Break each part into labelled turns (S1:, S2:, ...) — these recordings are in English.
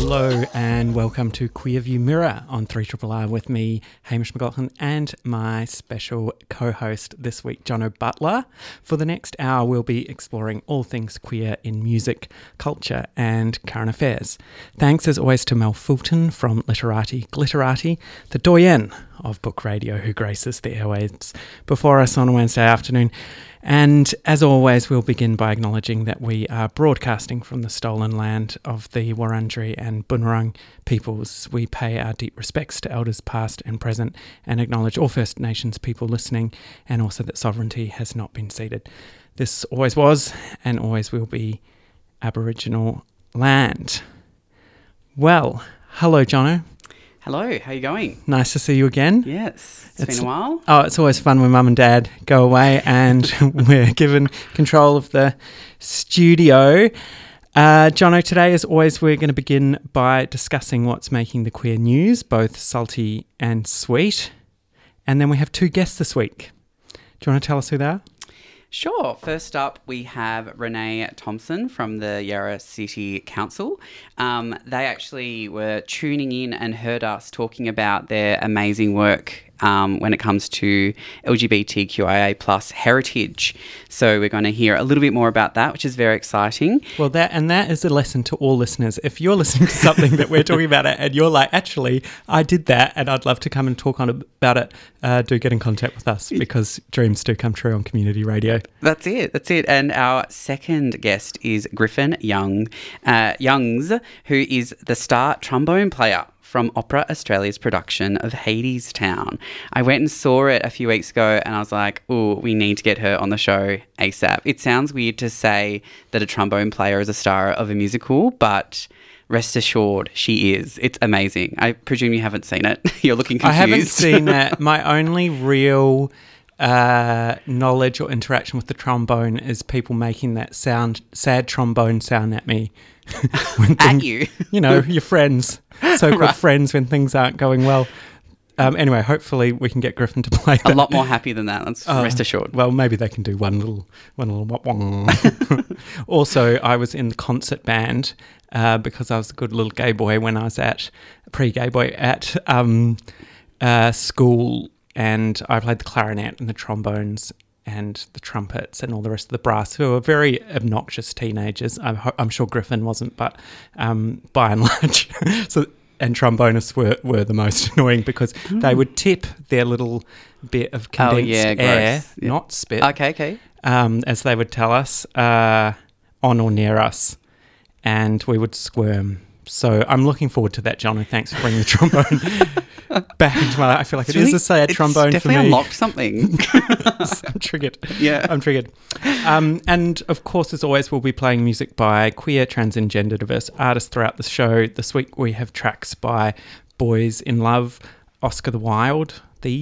S1: Hello and welcome to Queer View Mirror on 3RRR with me, Hamish McLaughlin, and my special co-host this week, Jono Butler. For the next hour, we'll be exploring all things queer in music, culture and current affairs. Thanks as always to Mel Fulton from Literati Glitterati, the doyen of book radio who graces the airwaves before us on a Wednesday afternoon. And as always, we'll begin by acknowledging that we are broadcasting from the stolen land of the Wurundjeri and Bunurong peoples. We pay our deep respects to elders past and present and acknowledge all First Nations people listening, and also that sovereignty has not been ceded. This always was and always will be Aboriginal land. Well, hello, Jono.
S2: Hello, how are you going?
S1: Nice to see you again.
S2: Yes, it's been a while.
S1: Oh, it's always fun when Mum and Dad go away and we're given control of the studio. Jono, today, as always, we're going to begin by discussing what's making the queer news, both salty and sweet. And then we have two guests this week. Do you want to tell us who they are?
S2: Sure. First up, we have Renee Thompson from the Yarra City Council. They actually were tuning in and heard us talking about their amazing work when it comes to LGBTQIA plus heritage. So we're going to hear a little bit more about that, which is very exciting.
S1: Well, that is a lesson to all listeners. If you're listening to something that we're talking about and you're like, actually, I did that and I'd love to come and talk on about it, do get in contact with us because dreams do come true on community radio.
S2: That's it. And our second guest is Griffin Youngs, who is the star trombone player from Opera Australia's production of Hadestown. I went and saw it a few weeks ago and I was like, oh, we need to get her on the show ASAP. It sounds weird to say that a trombone player is a star of a musical, but rest assured she is. It's amazing. I presume you haven't seen it. You're looking confused.
S1: I haven't seen it. My only real knowledge or interaction with the trombone is people making that sad trombone sound at me.
S2: At you?
S1: You know, your friends. So-called right. Friends when things aren't going well. Anyway, hopefully we can get Griffin to play that.
S2: A lot more happy than that, that's rest assured.
S1: Well, maybe they can do one little wah-wah. Also, I was in the concert band because I was a good little gay boy when I was pre-gay boy at school, and I played the clarinet and the trombones and the trumpets and all the rest of the brass, who were very obnoxious teenagers. I'm sure Griffin wasn't, but by and large. And trombonists were the most annoying because they would tip their little bit of condensed air, not spit.
S2: Okay.
S1: As they would tell us, on or near us, and we would squirm. So I'm looking forward to that, Jono. Thanks for bringing the trombone back into my life. I feel like it's a sad trombone for me.
S2: It's definitely unlocked something.
S1: I'm triggered.
S2: Yeah.
S1: I'm triggered. And of course, as always, we'll be playing music by queer, trans and gender diverse artists throughout the show. This week we have tracks by Boys in Love, Oscar the Wild,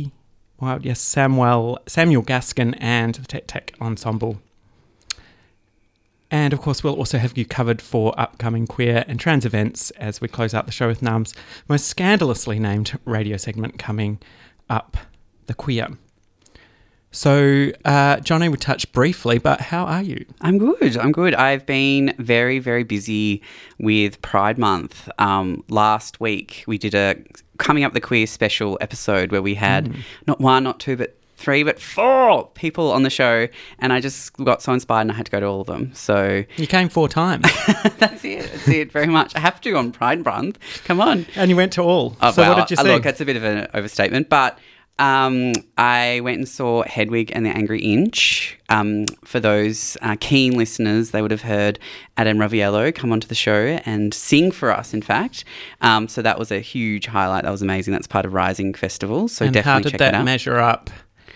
S1: Samuel Gaskin and the Tet Tech Ensemble. And, of course, we'll also have you covered for upcoming queer and trans events as we close out the show with NUM's most scandalously named radio segment coming up, The Queer. So, Johnny, we touched briefly, but how are you?
S2: I'm good. I've been very, very busy with Pride Month. Last week we did a Coming Up the Queer special episode where we had not one, not two, but 3, but 4 people on the show, and I just got so inspired and I had to go to all of them. So
S1: you came 4 times.
S2: That's it, very much. I have to on Pride Month. Come on.
S1: And you went to all. So
S2: well,
S1: what did you see?
S2: Look, it's a bit of an overstatement, but I went and saw Hedwig and the Angry Inch. For those keen listeners, they would have heard Adam Raviello come onto the show and sing for us, in fact. So that was a huge highlight. That was amazing. That's part of Rising Festival. So
S1: and
S2: definitely check it out.
S1: How did that measure up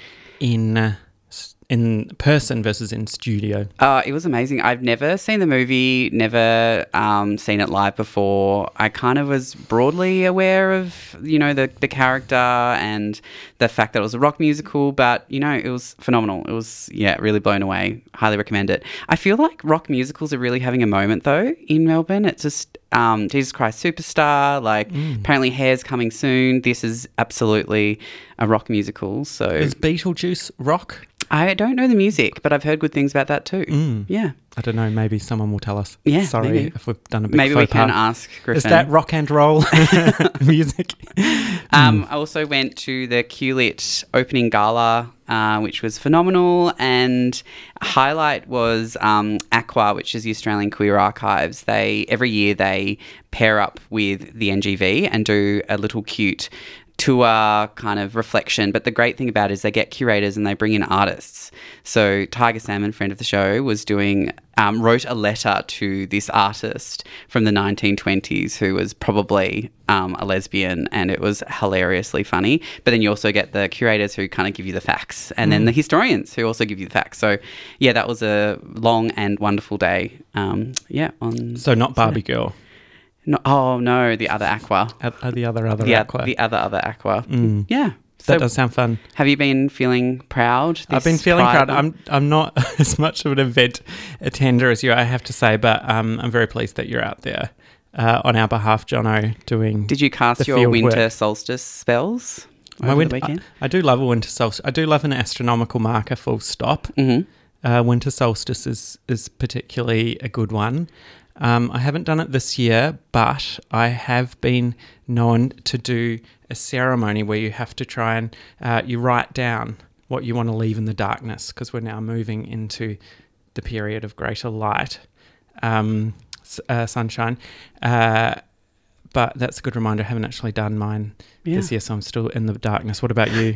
S1: in person versus in studio?
S2: It was amazing. I've never seen the movie, never seen it live before. I kind of was broadly aware of, the character and the fact that it was a rock musical, but, it was phenomenal. It was, really blown away. Highly recommend it. I feel like rock musicals are really having a moment, though, in Melbourne. It's just Jesus Christ Superstar, apparently Hair's coming soon. This is absolutely a rock musical. So
S1: is Beetlejuice rock?
S2: I don't know the music, but I've heard good things about that too. Yeah.
S1: I don't know. Maybe someone will tell us.
S2: Yeah,
S1: Sorry
S2: maybe.
S1: if we've done a big
S2: Maybe we
S1: faux
S2: can
S1: pas.
S2: ask Griffin.
S1: Is that rock and roll music?
S2: I also went to the QLit opening gala, which was phenomenal. And a highlight was Aqua, which is the Australian Queer Archives. Every year they pair up with the NGV and do a little cute tour kind of reflection. But the great thing about it is they get curators and they bring in artists. So Tiger Salmon, friend of the show, was wrote a letter to this artist from the 1920s who was probably a lesbian, and it was hilariously funny. But then you also get the curators who kind of give you the facts, and then the historians who also give you the facts. So yeah, that was a long and wonderful day.
S1: So not Barbie Girl.
S2: No, oh no, the other Aqua.
S1: The other Aqua.
S2: The other Aqua. Yeah.
S1: That does sound fun.
S2: Have you been feeling proud?
S1: I've been feeling proud. I'm not as much of an event attender as you, I have to say, but I'm very pleased that you're out there on our behalf, Jono, doing.
S2: Did you cast your winter solstice spells over the weekend?
S1: I do love a winter solstice. I do love an astronomical marker, full stop. Winter solstice is particularly a good one. I haven't done it this year, but I have been known to do a ceremony where you have to try and you write down what you want to leave in the darkness, because we're now moving into the period of greater light, sunshine. But that's a good reminder. I haven't actually done mine this year, so I'm still in the darkness. What about you?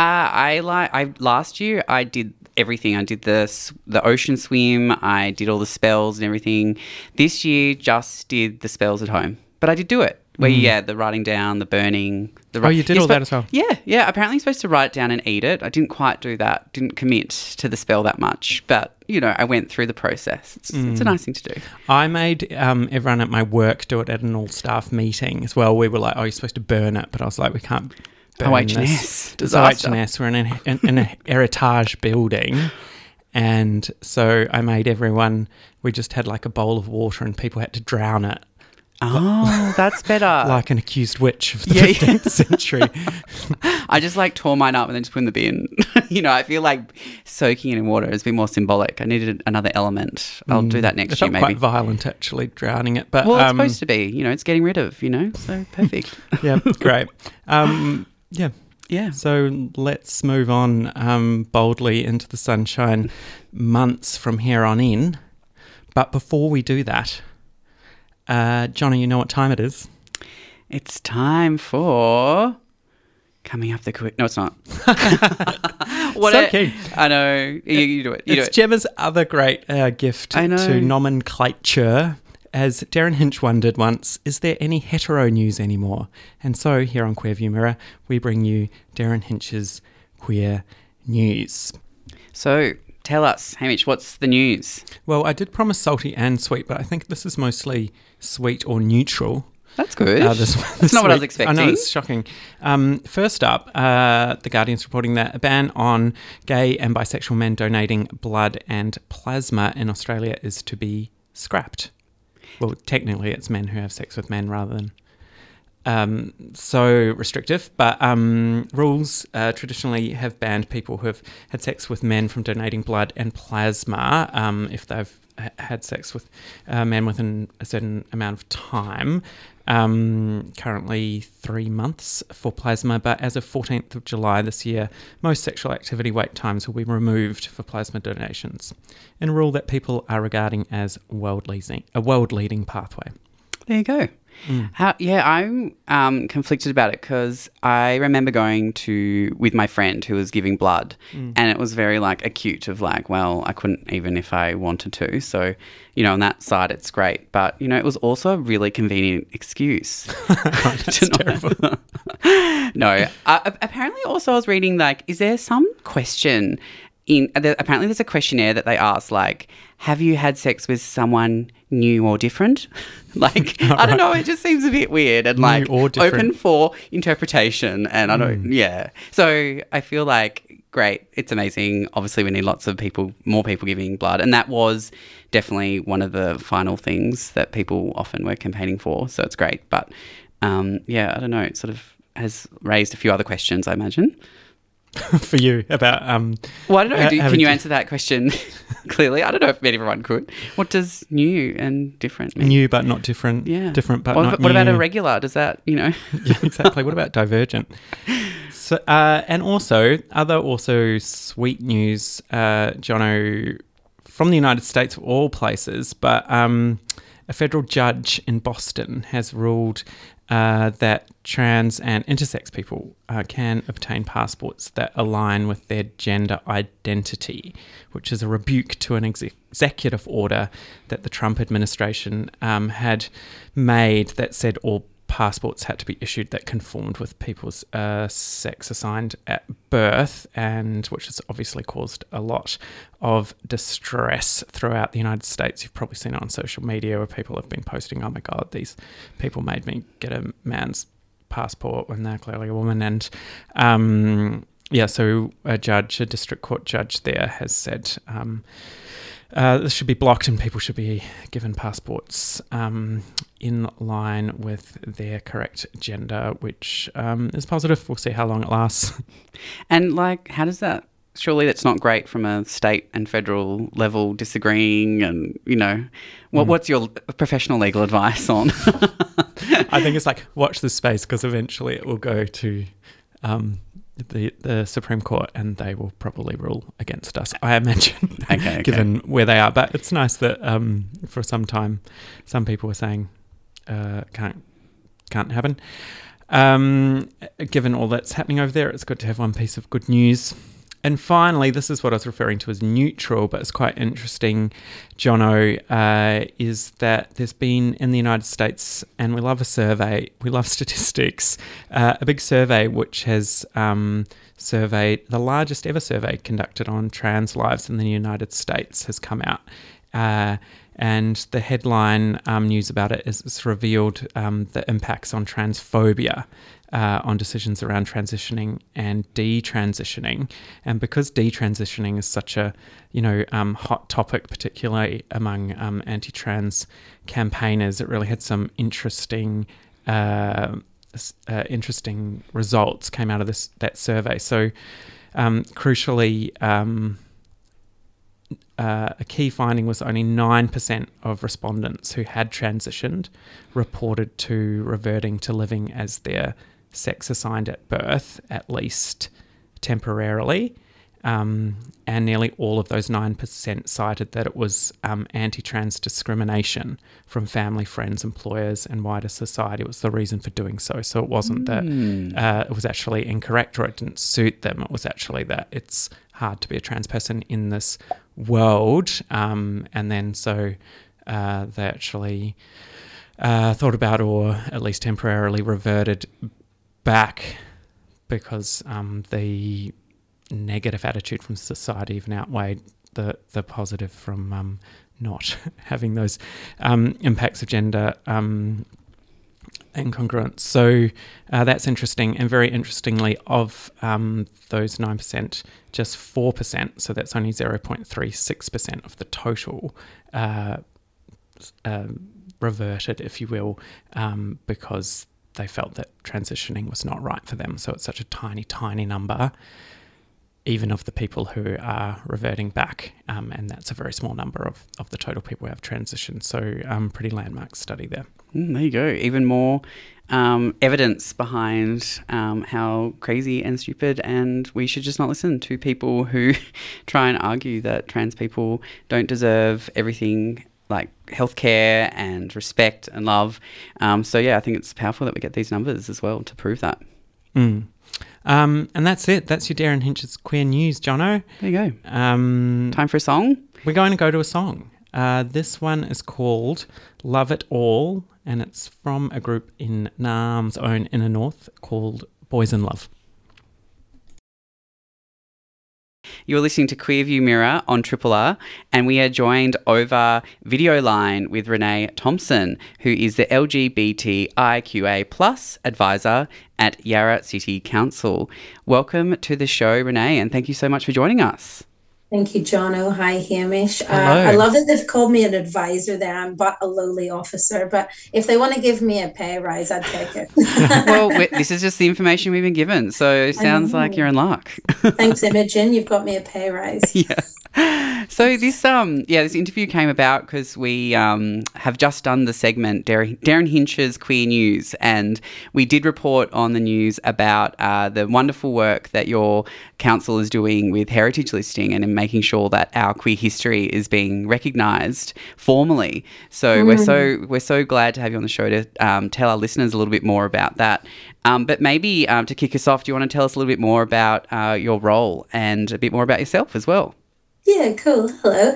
S2: Last year I did everything. I did the ocean swim. I did all the spells and everything. This year just did the spells at home, but I did do it. Where the writing down, the burning.
S1: You did all that as well?
S2: Yeah. Apparently you're supposed to write it down and eat it. I didn't quite do that. Didn't commit to the spell that much, but I went through the process. It's a nice thing to do.
S1: I made everyone at my work do it at an all-staff meeting as well. We were like, you're supposed to burn it, but I was like, we can't burn
S2: OH&S.
S1: this. OH&S. We're in an heritage building. And so I made everyone, we just had like a bowl of water and people had to drown it.
S2: Oh, that's better.
S1: Like an accused witch of the 15th century.
S2: I just tore mine up and then just put in the bin. I feel like soaking it in water has been more symbolic. I needed another element. I'll do that next year, maybe.
S1: Quite violent, actually, drowning it. But
S2: it's supposed to be. It's getting rid of, so perfect.
S1: Yeah, great. Yeah. So let's move on boldly into the sunshine months from here on in. But before we do that, Johnny, you know what time it is?
S2: It's time for coming up the quick. No, it's not.
S1: Keen.
S2: I know. You do it.
S1: It's Gemma's other great gift to nomenclature. As Darren Hinch wondered once, is there any hetero news anymore? And so here on Queer View Mirror, we bring you Darren Hinch's queer news. So
S2: tell us, Hamish, what's the news?
S1: Well, I did promise salty and sweet, but I think this is mostly sweet or neutral.
S2: That's good.
S1: That's
S2: not what I was expecting.
S1: I know, it's shocking. First up, The Guardian's reporting that a ban on gay and bisexual men donating blood and plasma in Australia is to be scrapped. Well, technically it's men who have sex with men rather than so restrictive, but rules traditionally have banned people who have had sex with men from donating blood and plasma if they've had sex with men within a certain amount of time. Currently 3 months for plasma, but as of 14th of July this year, most sexual activity wait times will be removed for plasma donations, in a rule that people are regarding as a world-leading pathway.
S2: There you go. I'm conflicted about it because I remember going with my friend who was giving blood and it was very acute of I couldn't even if I wanted to. So, on that side it's great. But, it was also a really convenient excuse.
S1: That's terrible.
S2: No. Apparently also I was reading is there some question apparently there's a questionnaire that they ask have you had sex with someone new or different? I don't know, it just seems a bit weird and open for interpretation and I don't so I feel great, it's amazing. Obviously we need lots of more people giving blood, and that was definitely one of the final things that people often were campaigning for, so it's great. But I don't know, it sort of has raised a few other questions, I imagine.
S1: for you about
S2: Well, I don't know. Can
S1: having
S2: you
S1: to-
S2: answer that question clearly? I don't know if everyone could. What does new and different mean?
S1: new but not different,
S2: Yeah.
S1: different but
S2: What,
S1: not
S2: what about
S1: new.
S2: irregular? Does that,
S1: Yeah, exactly. What about divergent? So, and also sweet news, Jono, from the United States of all places, but a federal judge in Boston has ruled that trans and intersex people can obtain passports that align with their gender identity, which is a rebuke to an executive order that the Trump administration had made that said all passports had to be issued that conformed with people's sex assigned at birth, and which has obviously caused a lot of distress throughout the United States. You've probably seen it on social media where people have been posting, oh my God, these people made me get a man's passport when they're clearly a woman. And so a district court judge there has said this should be blocked and people should be given passports in line with their correct gender, which is positive. We'll see how long it lasts.
S2: And how does that? Surely that's not great from a state and federal level disagreeing, and what's your professional legal advice on?
S1: I think it's watch this space, because eventually it will go to the Supreme Court and they will probably rule against us, I imagine,
S2: Okay.
S1: given where they are. But it's nice that for some time some people were saying can't happen. Given all that's happening over there, it's good to have one piece of good news. And finally, this is what I was referring to as neutral, but it's quite interesting, Jono, is that there's been in the United States, and we love a survey, we love statistics, a big survey which has surveyed, the largest ever survey conducted on trans lives in the United States has come out. And the headline news about it is it's revealed the impacts on transphobia, on decisions around transitioning and detransitioning. And because detransitioning is such a hot topic, particularly among anti-trans campaigners, it really had some interesting results came out of that survey. So crucially, a key finding was only 9% of respondents who had transitioned reported to reverting to living as their sex assigned at birth, at least temporarily. And nearly all of those 9% cited that it was anti-trans discrimination from family, friends, employers, and wider society was the reason for doing so. So it wasn't that it was actually incorrect or it didn't suit them. It was actually that it's hard to be a trans person in this world. And then so they actually thought about, or at least temporarily reverted back, because the negative attitude from society even outweighed the positive from not having those impacts of gender incongruence. So that's interesting. And very interestingly, of those 9%, just 4%, so that's only 0.36% of the total reverted, if you will, because they felt that transitioning was not right for them. So it's such a tiny, tiny number, even of the people who are reverting back, and that's a very small number of the total people who have transitioned. So pretty landmark study there.
S2: There you go. Even more evidence behind how crazy and stupid, and we should just not listen to people who try and argue that trans people don't deserve everything like healthcare and respect and love. So yeah, I think it's powerful that we get these numbers as well to prove that.
S1: And that's it. That's your Darren Hinch's Queer News, Jono.
S2: There you go. Time for a song?
S1: We're going to go to a song. This one is called Love It All, and it's from a group in Naarm's own Inner North called Boys in Love.
S2: You're listening to Queerview Mirror on Triple R, and we are joined over video line with Renee Thompson, who is the LGBTIQA+ advisor at Yarra City Council. Welcome to the show, Renee, and thank you so much for joining us.
S3: Thank you, John. Oh, hi, Hamish. I
S1: Hello.
S3: love that they've called me an advisor there. I'm but a lowly officer, but if they want to give me a pay rise, I'd take it.
S2: Well, this is just the information we've been given, so it
S3: I
S2: sounds like you're
S3: know.
S2: in luck.
S3: Thanks, Imogen. You've got me a pay rise.
S2: Yeah. So this interview came about because we have just done the segment Darren Hinch's Queer News, and we did report on the news about the wonderful work that your council is doing with heritage listing and in making sure that our queer history is being recognised formally. So we're so glad to have you on the show to tell our listeners a little bit more about that. But maybe to kick us off, do you want to tell us a little bit more about your role and a bit more about yourself as well?
S3: Yeah, cool. Hello.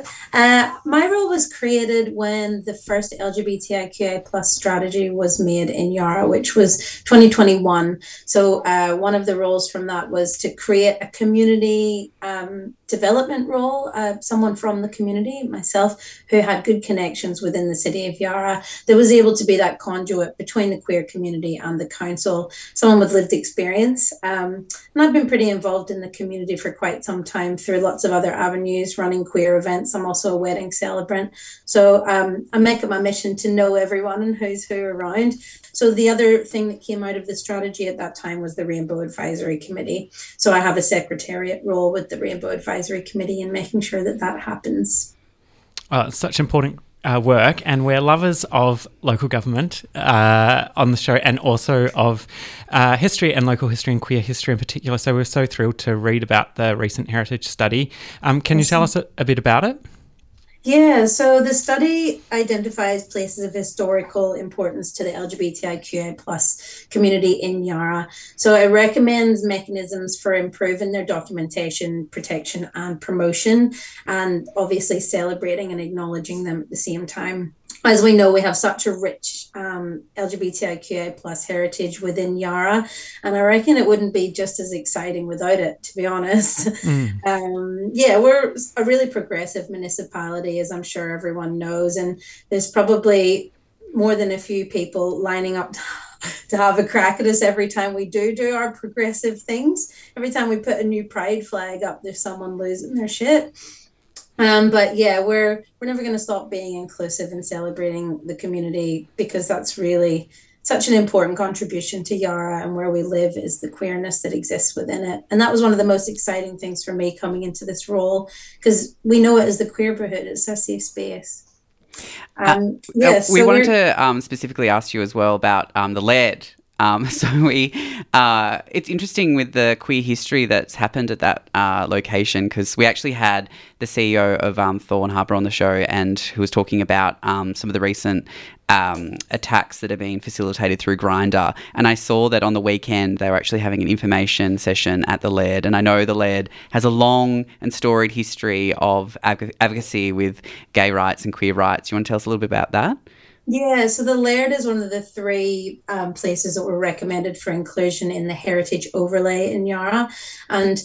S3: My role was created when the first LGBTIQA plus strategy was made in Yarra, which was 2021. So one of the roles from that was to create a community development role, someone from the community, myself, who had good connections within the city of Yarra, that was able to be that conduit between the queer community and the council, someone with lived experience. And I've been pretty involved in the community for quite some time through lots of other avenues, running queer events. I'm also a wedding celebrant. So I make it my mission to know everyone and who's who around. So the other thing that came out of the strategy at that time was the Rainbow Advisory Committee. So I have a secretariat role with the Rainbow Advisory Committee and making sure that that happens.
S1: Such important work, and we're lovers of local government on the show, and also of history and local history and queer history in particular. So we're so thrilled to read about the recent heritage study. Can you tell us a bit about it?
S3: Yeah, so the study identifies places of historical importance to the LGBTIQA plus community in Yarra. So it recommends mechanisms for improving their documentation, protection, and promotion, and obviously celebrating and acknowledging them at the same time. As we know, we have such a rich LGBTIQA plus heritage within Yarra, and I reckon it wouldn't be just as exciting without it, to be honest. Yeah, we're a really progressive municipality, as I'm sure everyone knows, and there's probably more than a few people lining up to have a crack at us every time we do our progressive things. Every time we put a new pride flag up, there's someone losing their shit. But yeah, we're never going to stop being inclusive and celebrating the community, because that's really such an important contribution to Yarra, and where we live is the queerness that exists within it. And that was one of the most exciting things for me coming into this role, because we know it as the Queerborhood. It's a safe space.
S2: We wanted to specifically ask you as well about the Laird. It's interesting with the queer history that's happened at that location, because we actually had the CEO of Thorn Harbour on the show, and who was talking about some of the recent attacks that are being facilitated through Grindr. And I saw that on the weekend they were actually having an information session at the Laird. And I know the Laird has a long and storied history of advocacy with gay rights and queer rights. You want to tell us a little bit about that?
S3: Yeah, so the Laird is one of the three places that were recommended for inclusion in the heritage overlay in Yarra. And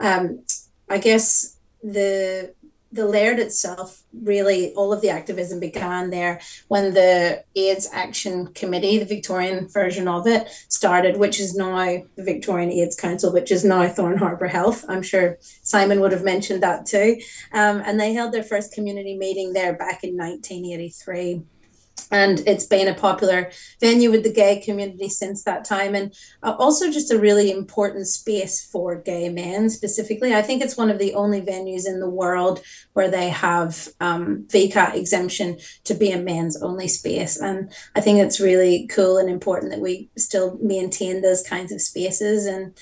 S3: I guess the Laird itself, really, all of the activism began there when the AIDS Action Committee, the Victorian version of it, started, which is now the Victorian AIDS Council, which is now Thorn Harbour Health. I'm sure Simon would have mentioned that too. And they held their first community meeting there back in 1983. And it's been a popular venue with the gay community since that time, and also just a really important space for gay men specifically. I think it's one of the only venues in the world where they have VCAT exemption to be a men's only space. And I think it's really cool and important that we still maintain those kinds of spaces. And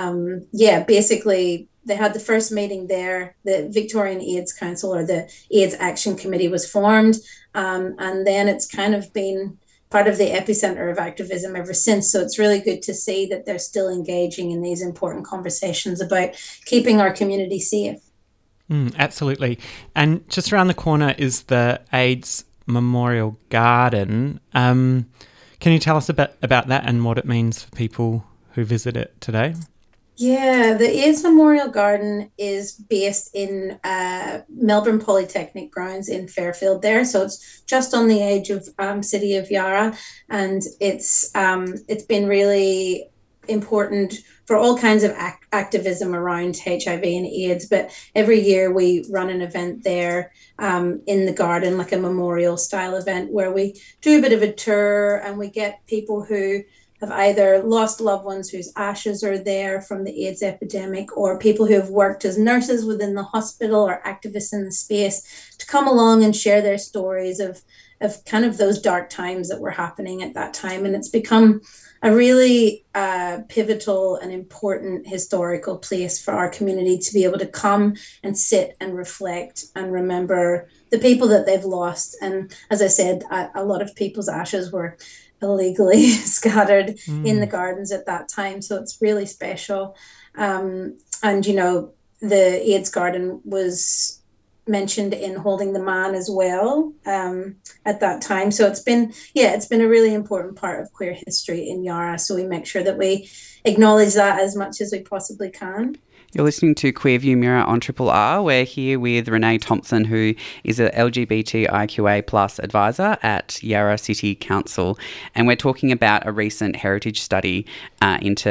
S3: basically, they had the first meeting there. The Victorian AIDS Council, or the AIDS Action Committee, was formed. And then it's kind of been part of the epicenter of activism ever since. So it's really good to see that they're still engaging in these important conversations about keeping our community safe.
S1: Absolutely. And just around the corner is the AIDS Memorial Garden. Can you tell us a bit about that and what it means for people who visit it today?
S3: Yeah, the AIDS Memorial Garden is based in Melbourne Polytechnic grounds in Fairfield there. So it's just on the edge of City of Yarra. And it's been really important for all kinds of activism around HIV and AIDS. But every year we run an event there in the garden, like a memorial style event where we do a bit of a tour and we get people who have either lost loved ones whose ashes are there from the AIDS epidemic, or people who have worked as nurses within the hospital or activists in the space to come along and share their stories of kind of those dark times that were happening at that time. And it's become a really pivotal and important historical place for our community to be able to come and sit and reflect and remember the people that they've lost. And as I said, a lot of people's ashes were illegally scattered in the gardens at that time. So it's really special. And, you know, the AIDS garden was mentioned in Holding the Man as well at that time. So it's been a really important part of queer history in Yarra. So we make sure that we acknowledge that as much as we possibly can.
S2: You're listening to Queerview Mirror on Triple R. We're here with Renee Thompson, who is an LGBTIQA plus advisor at Yarra City Council. And we're talking about a recent heritage study into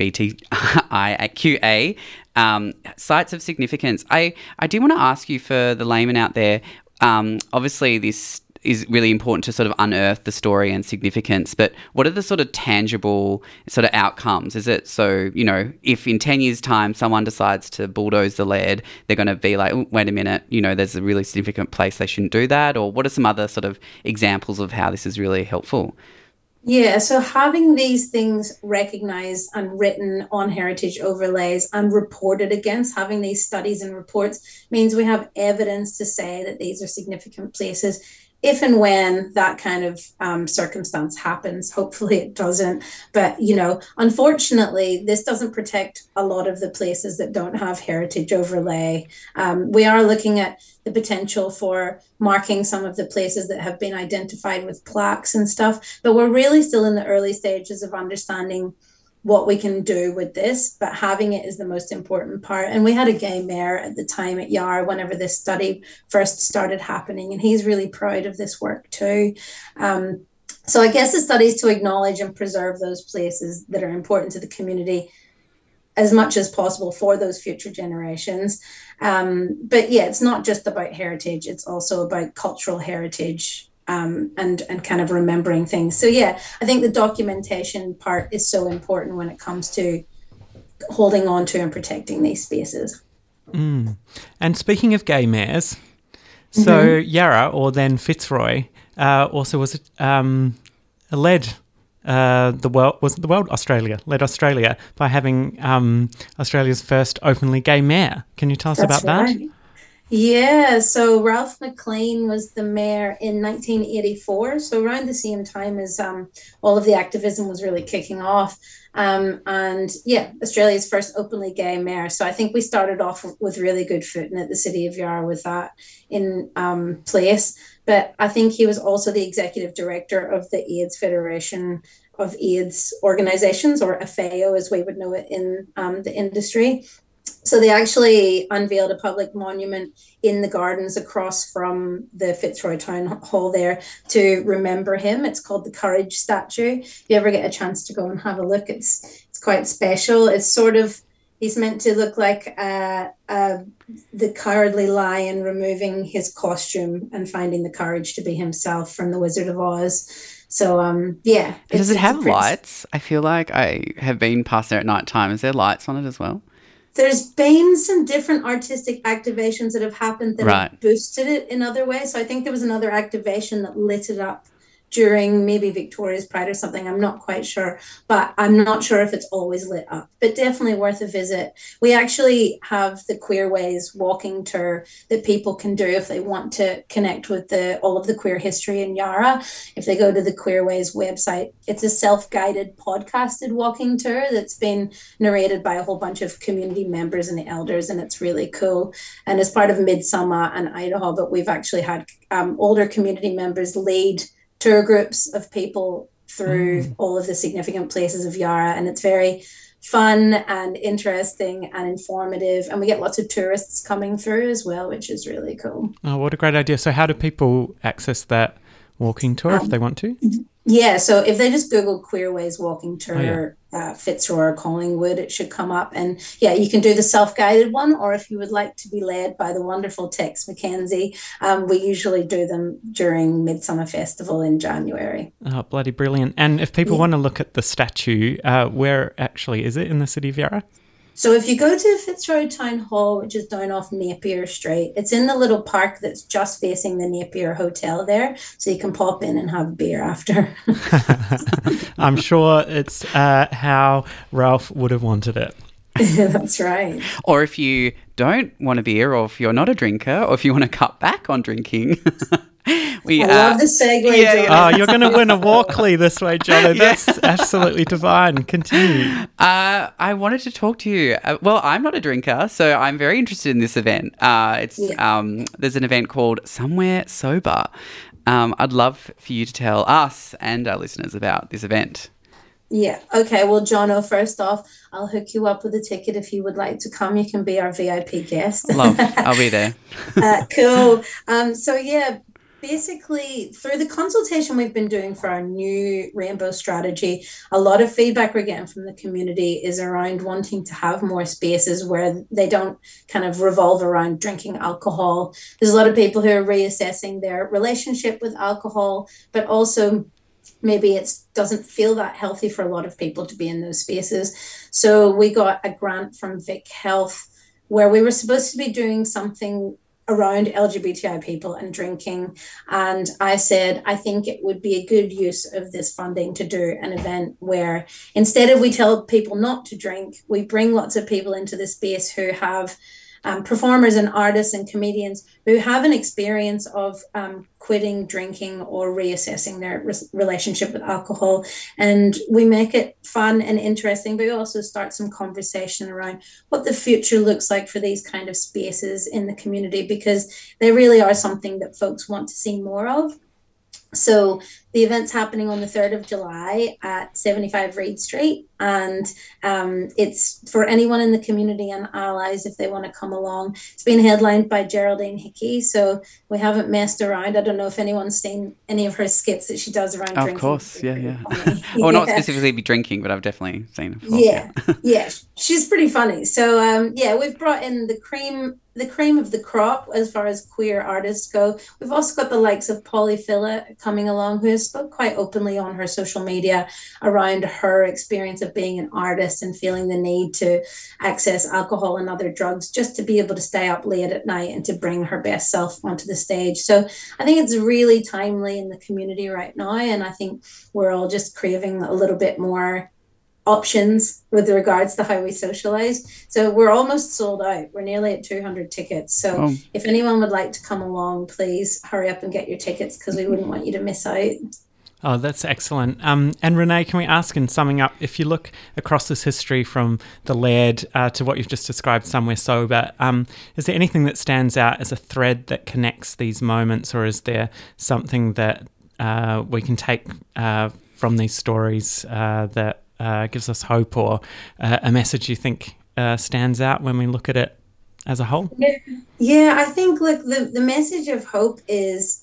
S2: LGBTIQA sites of significance. I do want to ask you, for the layman out there, obviously this is really important to sort of unearth the story and significance, but what are the sort of tangible sort of outcomes? Is it so, you know, if in 10 years' time someone decides to bulldoze the lead, they're going to be like, oh, wait a minute, you know, there's a really significant place, they shouldn't do that? Or what are some other sort of examples of how this is really helpful?
S3: Yeah, so having these things recognised and written on heritage overlays and reported against, having these studies and reports means we have evidence to say that these are significant places. If and when that kind of circumstance happens, hopefully it doesn't. But, you know, unfortunately, this doesn't protect a lot of the places that don't have heritage overlay. We are looking at the potential for marking some of the places that have been identified with plaques and stuff. But we're really still in the early stages of understanding what we can do with this, but having it is the most important part. And we had a gay mayor at the time at Yarra whenever this study first started happening, and he's really proud of this work too. So I guess the study is to acknowledge and preserve those places that are important to the community as much as possible for those future generations. But yeah, it's not just about heritage, it's also about cultural heritage. And kind of remembering things. So yeah, I think the documentation part is so important when it comes to holding on to and protecting these spaces.
S1: And speaking of gay mayors, so Yarra, or then Fitzroy, also was led Australia by having Australia's first openly gay mayor. Can you tell us about that?
S3: Yeah, so Ralph McLean was the mayor in 1984, so around the same time as all of the activism was really kicking off. And yeah, Australia's first openly gay mayor. So I think we started off with really good footing at the City of Yarra with that in place. But I think he was also the executive director of the AIDS Federation of AIDS Organisations, or AFAO as we would know it in the industry. So they actually unveiled a public monument in the gardens across from the Fitzroy Town Hall there to remember him. It's called the Courage Statue. If you ever get a chance to go and have a look, it's quite special. It's sort of, he's meant to look like the Cowardly Lion removing his costume and finding the courage to be himself from The Wizard of Oz. So, yeah.
S2: Does it have lights? I feel like I have been past there at night time. Is there lights on it as well?
S3: There's been some different artistic activations that have happened that have boosted it in other ways. So I think there was another activation that lit it up during maybe Victoria's Pride or something. I'm not quite sure, but I'm not sure if it's always lit up, but definitely worth a visit. We actually have the Queerways walking tour that people can do if they want to connect with all of the queer history in Yarra. If they go to the Queerways website, it's a self-guided podcasted walking tour that's been narrated by a whole bunch of community members and the elders, and it's really cool. And as part of Midsummer and Idaho, but we've actually had older community members lead tour groups of people through all of the significant places of Yarra, and it's very fun and interesting and informative, and we get lots of tourists coming through as well, which is really cool.
S1: Oh, what a great idea. So how do people access that walking tour if they want to?
S3: Yeah, so if they just Google Queerways Walking
S1: Oh, yeah.
S3: Tour, Fitzroy or Collingwood, it should come up. And yeah, you can do the self-guided one, or if you would like to be led by the wonderful Tex McKenzie, we usually do them during Midsummer Festival in January.
S1: Oh, bloody brilliant. And if people
S3: Yeah.
S1: want to look at the statue, where actually is it in the city of Yarra?
S3: So if you go to Fitzroy Town Hall, which is down off Napier Street, it's in the little park that's just facing the Napier Hotel there. So you can pop in and have a beer after.
S1: I'm sure it's how Ralph would have wanted it.
S3: That's right.
S2: Or if you don't want a beer, or if you're not a drinker, or if you want to cut back on drinking.
S3: I love the segue,
S2: yeah,
S3: John.
S1: Oh, you're going to win a Walkley this way, Jono. That's absolutely divine. Continue.
S2: I wanted to talk to you. Well, I'm not a drinker, so I'm very interested in this event. There's an event called Somewhere Sober. I'd love for you to tell us and our listeners about this event.
S3: Yeah. Okay. Well, Jono, first off, I'll hook you up with a ticket if you would like to come. You can be our VIP guest.
S2: Love. I'll be there.
S3: Cool. So yeah, basically through the consultation we've been doing for our new rainbow strategy, a lot of feedback we're getting from the community is around wanting to have more spaces where they don't kind of revolve around drinking alcohol. There's a lot of people who are reassessing their relationship with alcohol, but also maybe it doesn't feel that healthy for a lot of people to be in those spaces. So we got a grant from Vic Health where we were supposed to be doing something around LGBTI people and drinking. And I said, I think it would be a good use of this funding to do an event where instead of we tell people not to drink, we bring lots of people into the space who have performers and artists and comedians who have an experience of quitting drinking or reassessing their relationship with alcohol. And we make it fun and interesting, but we also start some conversation around what the future looks like for these kind of spaces in the community, because they really are something that folks want to see more of. So the event's happening on the 3rd of July at 75 Reed Street, and it's for anyone in the community and allies if they want to come along. It's been headlined by Geraldine Hickey, so we haven't messed around. I don't know if anyone's seen any of her skits that she does around drinking.
S2: Of course, yeah. Well, not specifically be drinking, but I've definitely seen it before.
S3: Yeah, she's pretty funny. So we've brought in the cream of the crop as far as queer artists go. We've also got the likes of Polly Phillip coming along, who has spoke quite openly on her social media around her experience of being an artist and feeling the need to access alcohol and other drugs just to be able to stay up late at night and to bring her best self onto the stage. So I think it's really timely in the community right now, and I think we're all just craving a little bit more options with regards to how we socialize. So we're almost sold out. We're nearly at 200 tickets. So if anyone would like to come along, please hurry up and get your tickets, because we wouldn't want you to miss out.
S1: Oh, that's excellent. And Renee, can we ask, in summing up, if you look across this history from the Laird to what you've just described, Somewhere Sober, is there anything that stands out as a thread that connects these moments, or is there something that we can take from these stories that gives us hope, or a message you think stands out when we look at it as a whole?
S3: Yeah, I think the message of hope is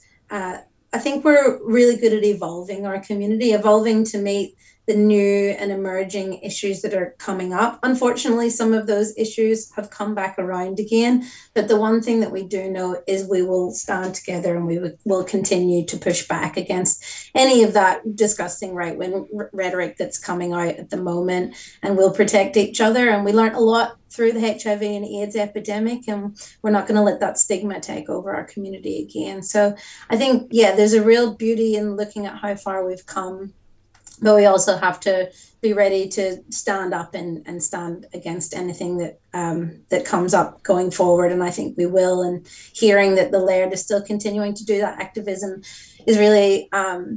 S3: I think we're really good at evolving our community, evolving to meet the new and emerging issues that are coming up. Unfortunately, some of those issues have come back around again. But the one thing that we do know is we will stand together, and we will continue to push back against any of that disgusting right-wing rhetoric that's coming out at the moment. And we'll protect each other. And we learned a lot through the HIV and AIDS epidemic, and we're not going to let that stigma take over our community again. So I think, there's a real beauty in looking at how far we've come, but we also have to be ready to stand up and stand against anything that that comes up going forward. And I think we will. And hearing that the Laird is still continuing to do that activism is really,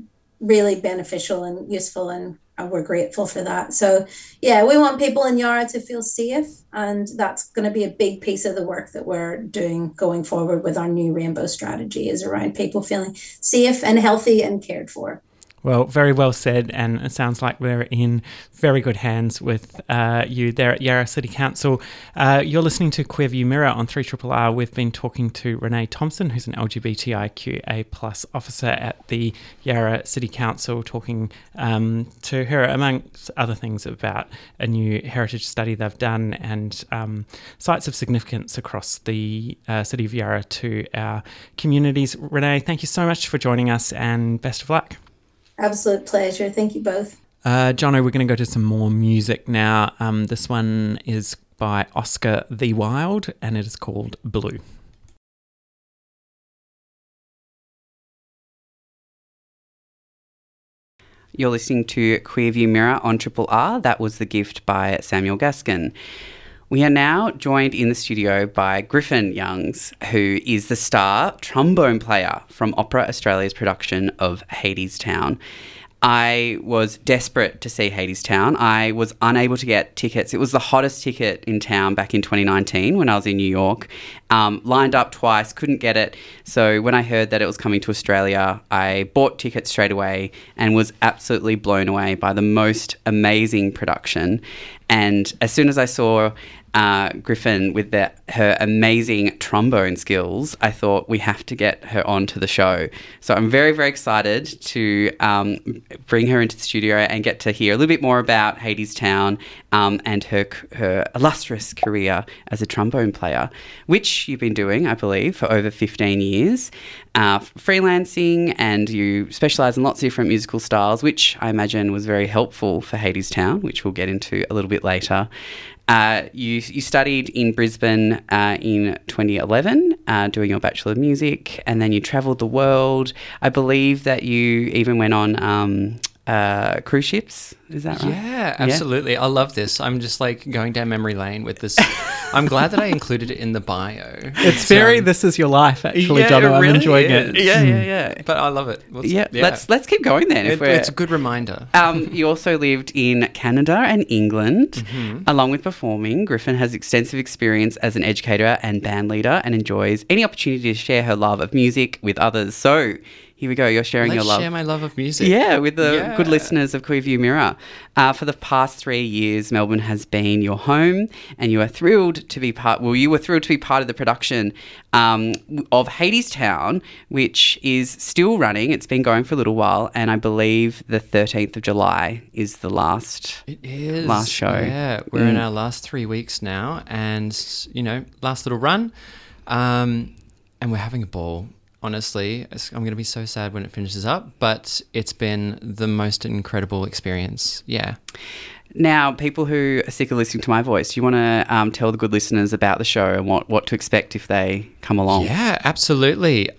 S3: really beneficial and useful, and we're grateful for that. So, we want people in Yarra to feel safe, and that's going to be a big piece of the work that we're doing going forward with our new rainbow strategy, is around people feeling safe and healthy and cared for.
S1: Well, very well said, and it sounds like we're in very good hands with you there at Yarra City Council. You're listening to Queer View Mirror on 3RRR. We've been talking to Renee Thompson, who's an LGBTIQA+ officer at the Yarra City Council, talking to her, amongst other things, about a new heritage study they've done and sites of significance across the city of Yarra to our communities. Renee, thank you so much for joining us, and best of luck.
S3: Absolute pleasure. Thank you both.
S1: Jono, we're going to go to some more music now. This one is by Oscar the Wild, and it is called Blue.
S2: You're listening to Queer View Mirror on Triple R. That was The Gift by Samuel Gaskin. We are now joined in the studio by Griffin Youngs, who is the star trombone player from Opera Australia's production of Hadestown. I was desperate to see Hadestown. I was unable to get tickets. It was the hottest ticket in town back in 2019 when I was in New York. Lined up twice, couldn't get it. So when I heard that it was coming to Australia, I bought tickets straight away and was absolutely blown away by the most amazing production. And as soon as I saw Griffin with her amazing trombone skills, I thought we have to get her onto the show. So I'm very, very excited to bring her into the studio and get to hear a little bit more about Hadestown and her illustrious career as a trombone player, which you've been doing, I believe, for over 15 years. Freelancing, and you specialise in lots of different musical styles, which I imagine was very helpful for Hadestown, which we'll get into a little bit later. You studied in Brisbane in 2011, doing your Bachelor of Music, and then you travelled the world. I believe that you even went on cruise ships. Is that right?
S4: Yeah, absolutely. Yeah. I love this. I'm just like going down memory lane with this. I'm glad that I included it in the bio.
S1: It's very this is your life, actually, John. I'm really enjoying it.
S2: Yeah.
S4: But I love it.
S2: Let's keep going then.
S4: It's a good reminder.
S2: You also lived in Canada and England. Mm-hmm. Along with performing, Griffin has extensive experience as an educator and band leader and enjoys any opportunity to share her love of music with others. So here we go. You're sharing your love.
S4: Let's share my love of music.
S2: Yeah, with the good listeners of Queer View Mirror. For the past 3 years, Melbourne has been your home, and you are thrilled to be part. Well, you were thrilled to be part of the production of Hadestown, which is still running. It's been going for a little while, and I believe the 13th of July is the last.
S4: It is
S2: last show.
S4: Yeah, we're in our last 3 weeks now, and last little run, and we're having a ball. Honestly, I'm going to be so sad when it finishes up, but it's been the most incredible experience. Yeah.
S2: Now, people who are sick of listening to my voice, do you want to tell the good listeners about the show and what to expect if they come along?
S4: Yeah, absolutely.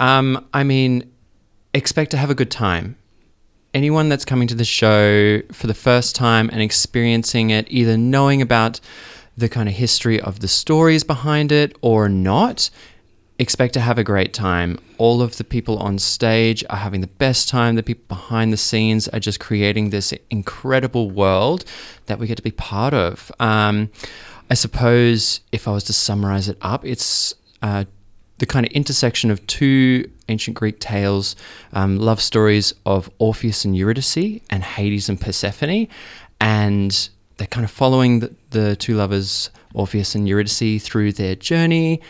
S4: Expect to have a good time. Anyone that's coming to the show for the first time and experiencing it, either knowing about the kind of history of the stories behind it or not, expect to have a great time. All of the people on stage are having the best time. The people behind the scenes are just creating this incredible world that we get to be part of. I suppose if I was to summarize it up, it's the kind of intersection of two ancient Greek tales, love stories of Orpheus and Eurydice and Hades and Persephone. And they're kind of following the two lovers, Orpheus and Eurydice, through their journey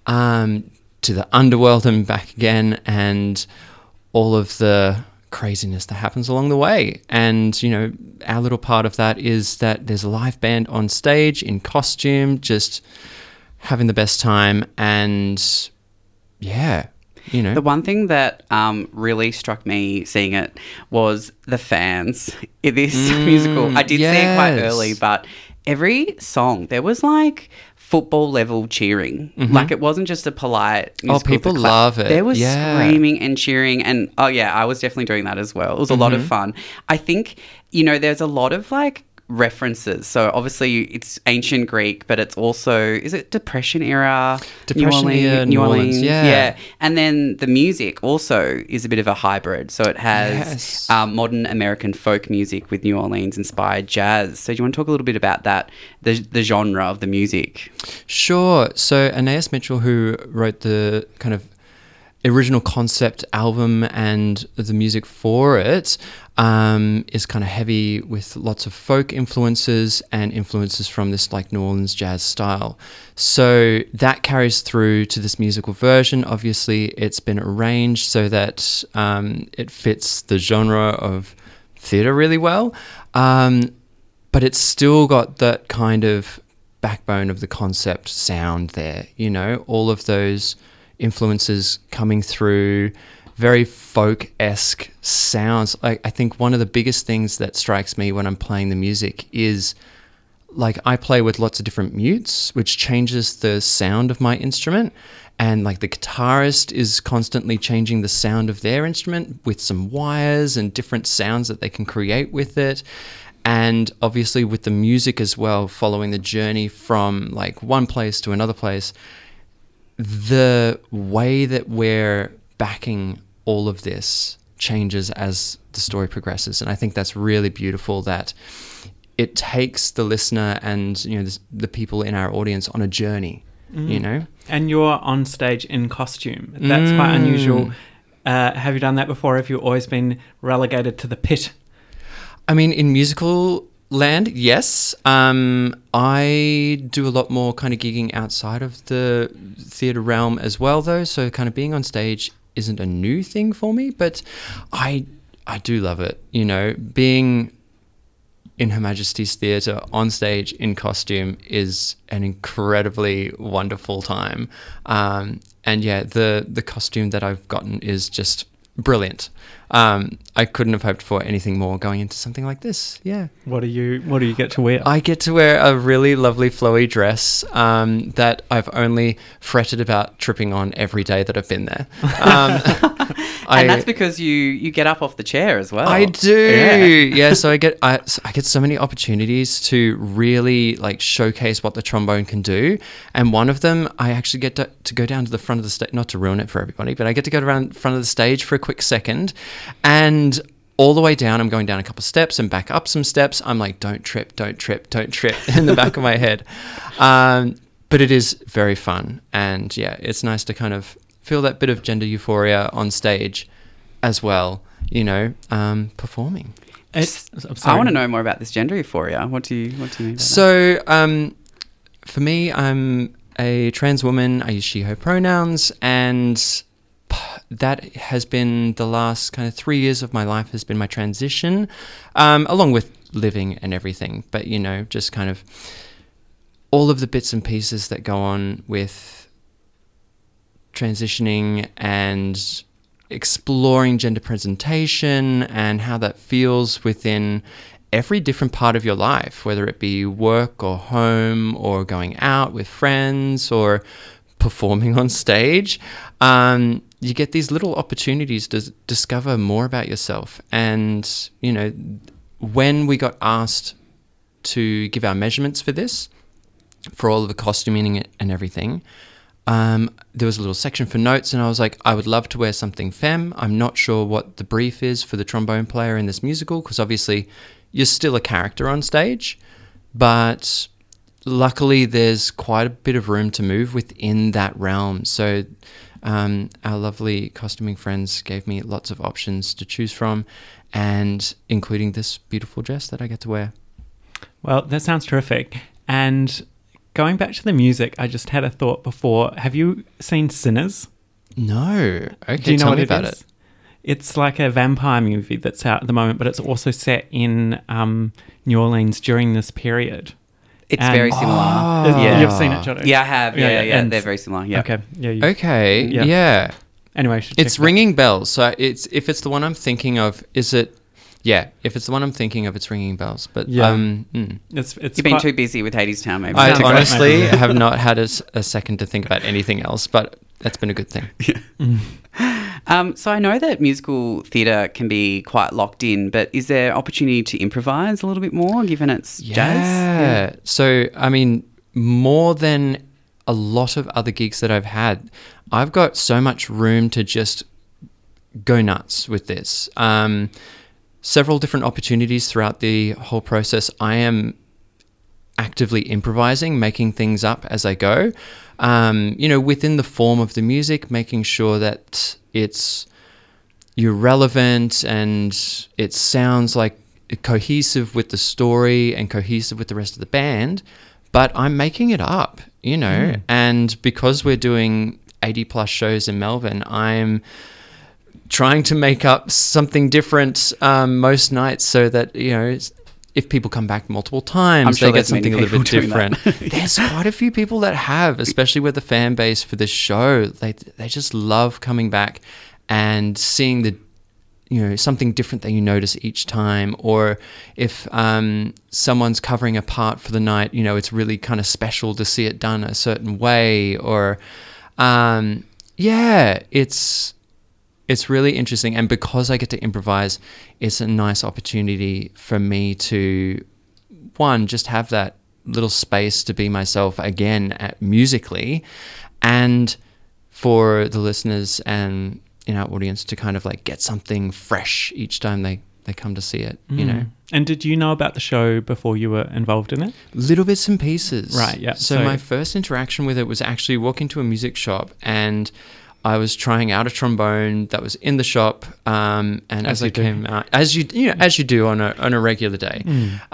S4: to the underworld and back again, and all of the craziness that happens along the way. And, our little part of that is that there's a live band on stage in costume, just having the best time. And the
S2: one thing that really struck me seeing it was the fans in this musical. I did see it quite early, but every song, there was like football level cheering. Mm-hmm. Like, it wasn't just a polite musical.
S4: People love it.
S2: There was screaming and cheering, and I was definitely doing that as well. It was a lot of fun. I think, there's a lot of like references. So obviously it's ancient Greek, but it's also, is it Depression era?
S4: New Orleans.
S2: Yeah. And then the music also is a bit of a hybrid. So it has modern American folk music with New Orleans inspired jazz. So do you want to talk a little bit about that, the genre of the music?
S4: Sure. So Anais Mitchell, who wrote the kind of original concept album and the music for it is kind of heavy with lots of folk influences and influences from this like New Orleans jazz style. So that carries through to this musical version. Obviously, it's been arranged so that it fits the genre of theatre really well, but it's still got that kind of backbone of the concept sound there, you know, all of those influences coming through, very folk-esque sounds. Like, I think one of the biggest things that strikes me when I'm playing the music is, like, I play with lots of different mutes, which changes the sound of my instrument. And like the guitarist is constantly changing the sound of their instrument with some wires and different sounds that they can create with it. And obviously with the music as well, following the journey from like one place to another place, the way that we're backing all of this changes as the story progresses. And I think that's really beautiful, that it takes the listener and, you know, the people in our audience on a journey, you know?
S1: And you're on stage in costume. That's quite unusual. Have you done that before? Have you always been relegated to the pit?
S4: I mean, in musical land, yes. I do a lot more kind of gigging outside of the theatre realm as well, though. So kind of being on stage isn't a new thing for me, but I do love it. You know, being in Her Majesty's Theatre on stage in costume is an incredibly wonderful time. And yeah, the costume that I've gotten is just brilliant. I couldn't have hoped for anything more going into something like this. Yeah.
S1: What do you get to wear?
S4: I get to wear a really lovely flowy dress that I've only fretted about tripping on every day that I've been there.
S2: And that's because you get up off the chair as well.
S4: I do. Yeah, so I get so many opportunities to really like showcase what the trombone can do. And one of them, I actually get to go down to the front of the stage, not to ruin it for everybody, but I get to go around front of the stage for a quick second. And all the way down, I'm going down a couple of steps and back up some steps. I'm like, don't trip in the back of my head. But it is very fun. And yeah, it's nice to kind of feel that bit of gender euphoria on stage as well, you know, performing.
S2: I want to know more about this gender euphoria. What do you mean by that?
S4: So for me, I'm a trans woman. I use she, her pronouns, and that has been the last kind of 3 years of my life has been my transition, along with living and everything. But, you know, just kind of all of the bits and pieces that go on with transitioning and exploring gender presentation and how that feels within every different part of your life, whether it be work or home or going out with friends or performing on stage. You get these little opportunities to discover more about yourself. And, you know, when we got asked to give our measurements for this, for all of the costuming and everything, there was a little section for notes, and I was like, I would love to wear something femme. I'm not sure what the brief is for the trombone player in this musical, because obviously you're still a character on stage, but luckily there's quite a bit of room to move within that realm. So our lovely costuming friends gave me lots of options to choose from, and including this beautiful dress that I get to wear.
S1: Well, that sounds terrific. And going back to the music, I just had a thought before. Have you seen Sinners?
S4: No. Okay,
S1: Do you know
S4: tell
S1: what
S4: me
S1: it
S4: about
S1: is?
S4: it.
S1: It's like a vampire movie that's out at the moment, but it's also set in New Orleans during this period.
S2: It's very similar.
S1: Yeah. You've seen it, Jono?
S2: Yeah, I have. Yeah.
S1: And
S2: They're very similar. Yeah.
S1: Okay. Yeah.
S4: Okay,
S1: Yeah.
S4: yeah.
S1: Anyway, you should check
S4: It's
S1: it out.
S4: ringing bells. So if it's the one I'm thinking of, is it? Yeah, if it's the one I'm thinking of, it's ringing bells. But
S1: Yeah. It's
S2: You've been too busy with Hadestown, maybe.
S4: I
S1: Sounds great,
S4: honestly
S1: mate.
S4: have not had a second to think about anything else, but that's been a good thing.
S2: So I know that musical theatre can be quite locked in, but is there opportunity to improvise a little bit more, given it's jazz?
S4: Yeah. So, I mean, more than a lot of other gigs that I've had, I've got so much room to just go nuts with this. Several different opportunities throughout the whole process. I am actively improvising, making things up as I go. Within the form of the music, making sure that you're relevant and it sounds like cohesive with the story and cohesive with the rest of the band, but I'm making it up, and because we're doing 80 plus shows in Melbourne, I'm trying to make up something different most nights so that, if people come back multiple times,
S2: sure
S4: they get something a little bit different.
S2: Yeah.
S4: There's quite a few people that have, especially with the fan base for this show. They just love coming back and seeing the something different that you notice each time. Or if someone's covering a part for the night, it's really kind of special to see it done a certain way. Or it's really interesting. And because I get to improvise, it's a nice opportunity for me to, one, just have that little space to be myself again musically, and for the listeners and in our audience to kind of like get something fresh each time they come to see it,
S1: And did you know about the show before you were involved in it?
S4: Little bits and pieces.
S1: Right, yeah.
S4: So my first interaction with it was actually walking to a music shop, and I was trying out a trombone that was in the shop, and as I came out, as you do on a regular day,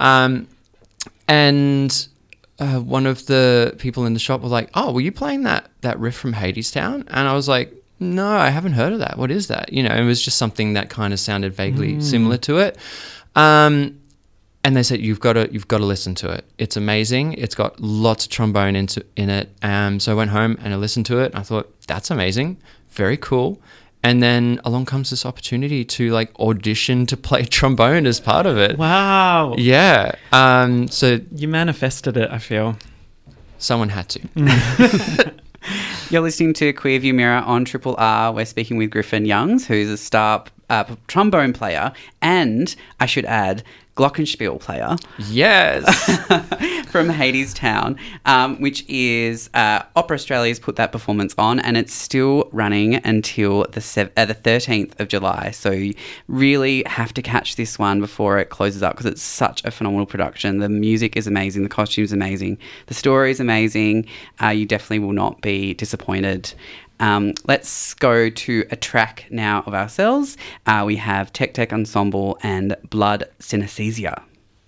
S4: and one of the people in the shop were like, "Oh, were you playing that riff from Hadestown?" And I was like, "No, I haven't heard of that. What is that?" It was just something that kind of sounded vaguely similar to it. And they said, you've got to listen to it. It's amazing. It's got lots of trombone in it. So I went home and I listened to it. I thought, that's amazing. Very cool. And then along comes this opportunity to like audition to play trombone as part of it.
S1: Wow.
S4: Yeah. So
S1: you manifested it, I feel.
S4: Someone had to.
S2: You're listening to Queer View Mirror on Triple R. We're speaking with Griffin Youngs, who's a star trombone player, and I should add, glockenspiel player.
S4: Yes.
S2: From Hadestown, which is Opera Australia's put that performance on, and it's still running until the 13th of July. So you really have to catch this one before it closes up, because it's such a phenomenal production. The music is amazing. The costume's amazing. The story is amazing. You definitely will not be disappointed. Let's go to a track now of ourselves. We have Tech Tech Ensemble and Blood Synesthesia.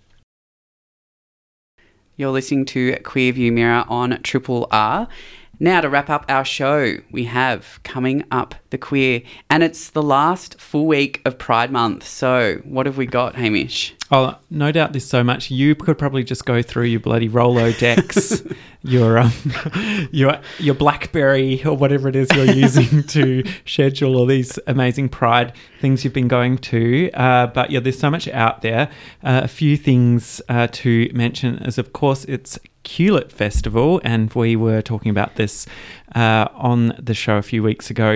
S2: You're listening to Queer View Mirror on Triple R. Now, to wrap up our show, we have coming up the Queer, and it's the last full week of Pride Month. So what have we got, Hamish?
S1: Oh, no doubt there's so much. You could probably just go through your bloody Rolodex, your BlackBerry or whatever it is you're using to schedule all these amazing Pride things you've been going to. But yeah, there's so much out there. A few things to mention is, of course, it's Queerlet Festival, and we were talking about this on the show a few weeks ago.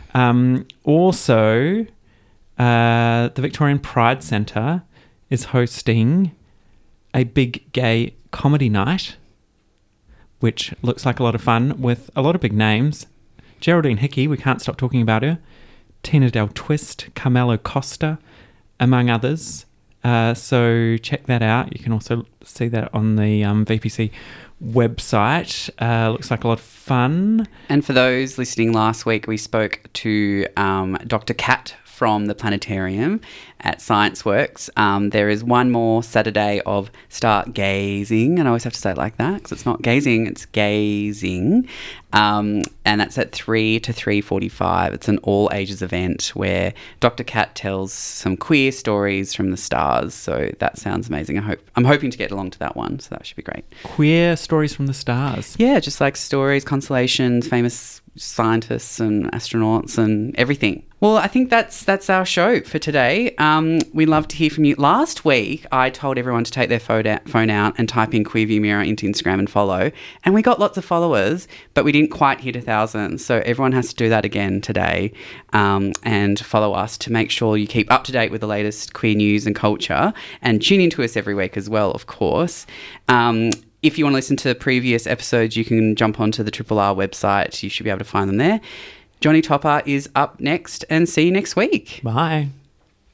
S1: Also, the Victorian Pride Centre is hosting a big gay comedy night, which looks like a lot of fun with a lot of big names. Geraldine Hickey, we can't stop talking about her. Tina Del Twist, Carmelo Costa, among others. So check that out. You can also see that on the VPC website. Looks like a lot of fun.
S2: And for those listening, last week we spoke to Dr. Kat from the Planetarium at ScienceWorks. There is one more Saturday of Start Gazing, and I always have to say it like that because it's not gazing, it's gazing. And that's at 3 to 3:45. It's an all ages event where Dr. Kat tells some queer stories from the stars. So that sounds amazing. I'm hoping to get along to that one, so that should be great.
S1: Queer stories from the stars.
S2: Yeah, just like stories, constellations, famous scientists and astronauts and everything. Well, I think that's our show for today. We'd love to hear from you. Last week, I told everyone to take their phone out and type in Queer View Mirror into Instagram and follow. And we got lots of followers, but we didn't quite hit 1,000. So everyone has to do that again today and follow us to make sure you keep up to date with the latest queer news and culture, and tune into us every week as well, of course. If you want to listen to previous episodes, you can jump onto the Triple R website. You should be able to find them there. Johnny Topper is up next, and see you next week.
S1: Bye.